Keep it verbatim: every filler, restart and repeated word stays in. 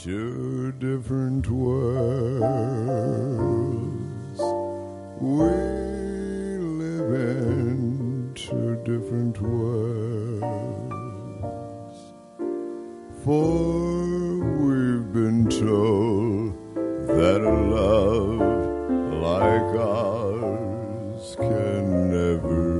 two different worlds. We live in two different worlds. For we've been told that a love like ours can never